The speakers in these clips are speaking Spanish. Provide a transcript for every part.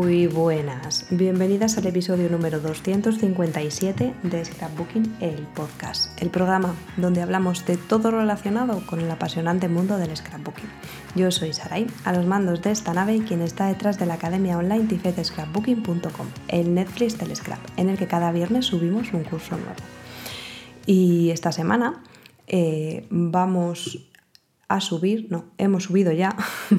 Muy buenas, bienvenidas al episodio número 257 de Scrapbooking, el podcast, el programa donde hablamos de todo relacionado con el apasionante mundo del scrapbooking. Yo soy Saray, a los mandos de esta nave y quien está detrás de la academia online tifedscrapbooking.com, el Netflix del scrap, en el que cada viernes subimos un curso nuevo. Y esta semana hemos subido ya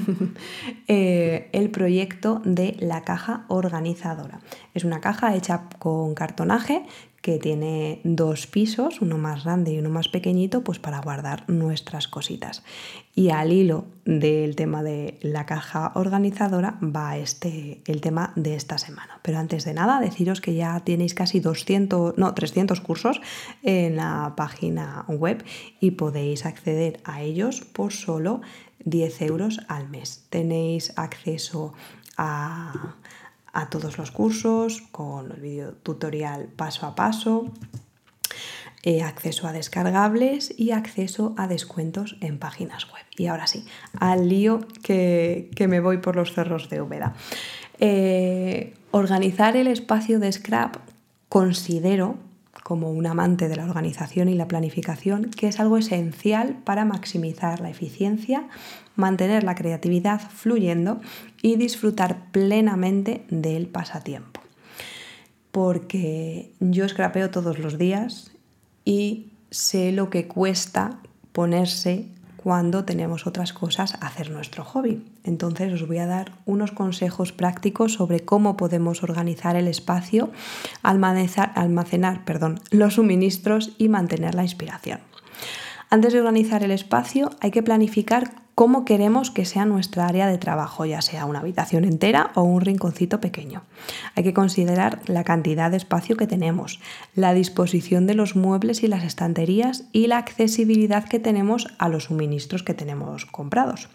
el proyecto de la caja organizadora. Es una caja hecha con cartonaje que tiene 2 pisos, uno más grande y uno más pequeñito, pues para guardar nuestras cositas. Y al hilo del tema de la caja organizadora va el tema de esta semana. Pero antes de nada, deciros que ya tenéis casi 300 cursos en la página web y podéis acceder a ellos por solo 10 euros al mes. Tenéis acceso a todos los cursos con el vídeo tutorial paso a paso, acceso a descargables y acceso a descuentos en páginas web. Y ahora sí, al lío que me voy por los cerros de Úbeda. Organizar el espacio de scrap considero, como un amante de la organización y la planificación, que es algo esencial para maximizar la eficiencia, mantener la creatividad fluyendo y disfrutar plenamente del pasatiempo. Porque yo scrapeo todos los días y sé lo que cuesta ponerse cuando tenemos otras cosas a hacer nuestro hobby. Entonces os voy a dar unos consejos prácticos sobre cómo podemos organizar el espacio, almacenar los suministros y mantener la inspiración. Antes de organizar el espacio hay que planificar cómo queremos que sea nuestra área de trabajo, ya sea una habitación entera o un rinconcito pequeño. Hay que considerar la cantidad de espacio que tenemos, la disposición de los muebles y las estanterías y la accesibilidad que tenemos a los suministros que tenemos comprados.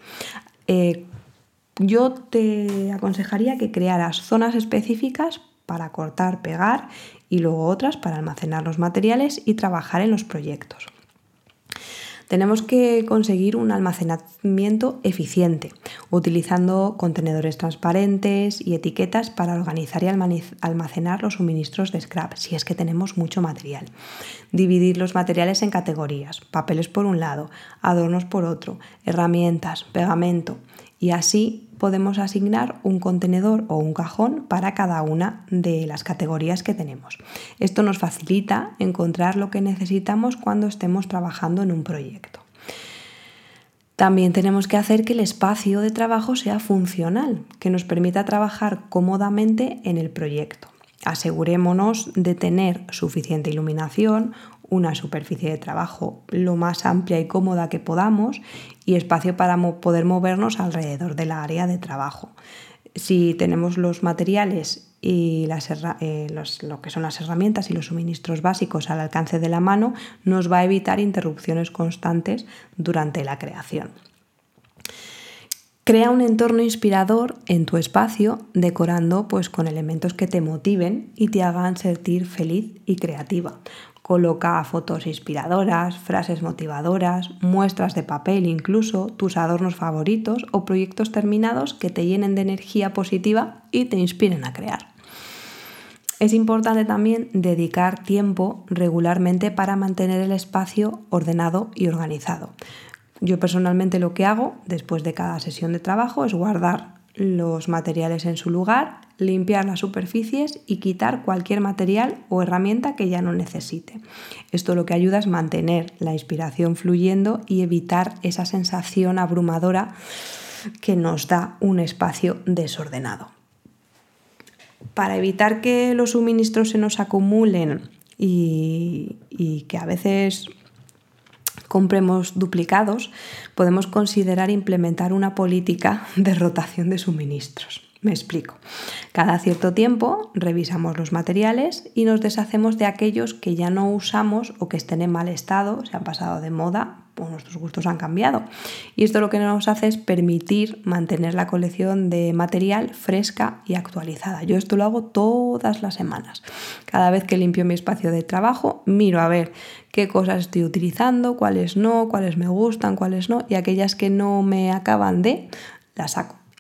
Yo te aconsejaría que crearas zonas específicas para cortar, pegar y luego otras para almacenar los materiales y trabajar en los proyectos. Tenemos que conseguir un almacenamiento eficiente, utilizando contenedores transparentes y etiquetas para organizar y almacenar los suministros de scrap, si es que tenemos mucho material. Dividir los materiales en categorías, papeles por un lado, adornos por otro, herramientas, pegamento, y así podemos asignar un contenedor o un cajón para cada una de las categorías que tenemos. Esto nos facilita encontrar lo que necesitamos cuando estemos trabajando en un proyecto. También tenemos que hacer que el espacio de trabajo sea funcional, que nos permita trabajar cómodamente en el proyecto. Asegurémonos de tener suficiente iluminación, una superficie de trabajo lo más amplia y cómoda que podamos y espacio para poder movernos alrededor del área de trabajo. Si tenemos los materiales y lo que son las herramientas y los suministros básicos al alcance de la mano, nos va a evitar interrupciones constantes durante la creación. Crea un entorno inspirador en tu espacio, decorando con elementos que te motiven y te hagan sentir feliz y creativa. Coloca fotos inspiradoras, frases motivadoras, muestras de papel incluso, tus adornos favoritos o proyectos terminados que te llenen de energía positiva y te inspiren a crear. Es importante también dedicar tiempo regularmente para mantener el espacio ordenado y organizado. Yo personalmente lo que hago después de cada sesión de trabajo es guardar los materiales en su lugar, limpiar las superficies y quitar cualquier material o herramienta que ya no necesite. Esto lo que ayuda es mantener la inspiración fluyendo y evitar esa sensación abrumadora que nos da un espacio desordenado. Para evitar que los suministros se nos acumulen y que a veces compremos duplicados, podemos considerar implementar una política de rotación de suministros. Me explico. Cada cierto tiempo revisamos los materiales y nos deshacemos de aquellos que ya no usamos o que estén en mal estado, se han pasado de moda o nuestros gustos han cambiado. Y esto lo que nos hace es permitir mantener la colección de material fresca y actualizada. Yo esto lo hago todas las semanas. Cada vez que limpio mi espacio de trabajo, miro a ver qué cosas estoy utilizando, cuáles no, cuáles me gustan, cuáles no, y aquellas que no me acaban las saco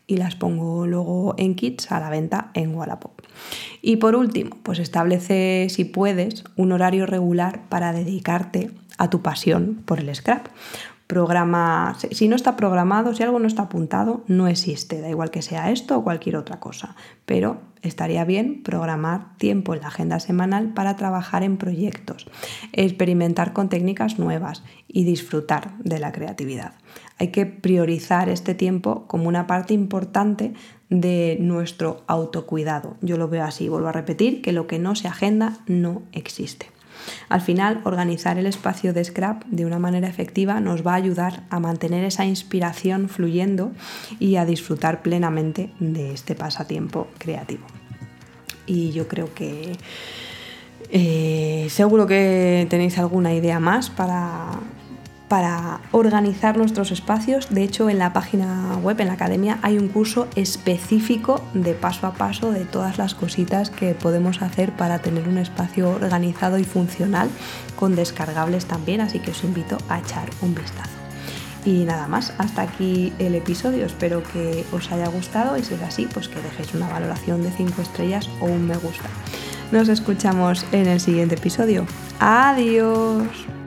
y las pongo luego en kits a la venta en Wallapop. Y por último, pues establece, si puedes, un horario regular para dedicarte a tu pasión por el scrap. Programa, si no está programado, si algo no está apuntado, no existe, da igual que sea esto o cualquier otra cosa, pero estaría bien programar tiempo en la agenda semanal para trabajar en proyectos, experimentar con técnicas nuevas y disfrutar de la creatividad. Hay que priorizar este tiempo como una parte importante de nuestro autocuidado. Yo lo veo así, vuelvo a repetir, que lo que no se agenda no existe. Al final, organizar el espacio de scrap de una manera efectiva nos va a ayudar a mantener esa inspiración fluyendo y a disfrutar plenamente de este pasatiempo creativo. Y yo creo que seguro que tenéis alguna idea más para organizar nuestros espacios. De hecho, en la página web, en la academia, hay un curso específico de paso a paso de todas las cositas que podemos hacer para tener un espacio organizado y funcional, con descargables también, así que os invito a echar un vistazo. Y nada más, hasta aquí el episodio. Espero que os haya gustado y si es así, pues que dejéis una valoración de 5 estrellas o un me gusta. Nos escuchamos en el siguiente episodio. ¡Adiós!